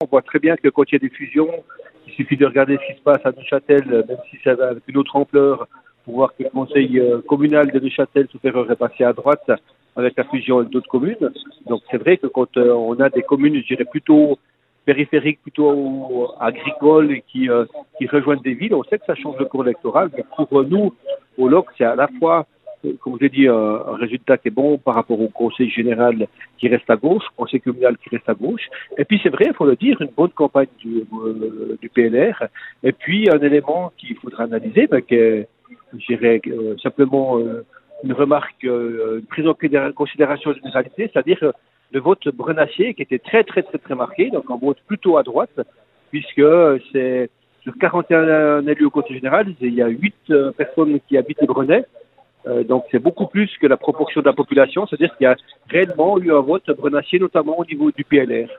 On voit très bien que quand il y a des fusions, il suffit de regarder ce qui se passe à Neuchâtel, même si ça va avec une autre ampleur, pour voir que le conseil communal de Neuchâtel supérieur est passé à droite avec la fusion avec d'autres communes. Donc c'est vrai que quand on a des communes, je dirais plutôt périphériques, plutôt agricoles et qui rejoignent des villes, on sait que ça change le cours électoral. Mais pour nous, au LOC, c'est à la fois, comme je l'ai dit, un résultat qui est bon par rapport au conseil général qui reste à gauche, au conseil communal qui reste à gauche. Et puis c'est vrai, il faut le dire, une bonne campagne du PLR. Et puis un élément qu'il faudra analyser, mais qui est, je dirais, simplement une remarque, une prise en considération d'une réalité, c'est-à-dire le vote brenassier qui était très très très très marqué, donc un vote plutôt à droite, puisque c'est sur 41 élus au conseil général, il y a 8 personnes qui habitent le Brenay. Donc c'est beaucoup plus que la proportion de la population, c'est-à-dire qu'il y a réellement eu un vote brenassier, notamment au niveau du PLR.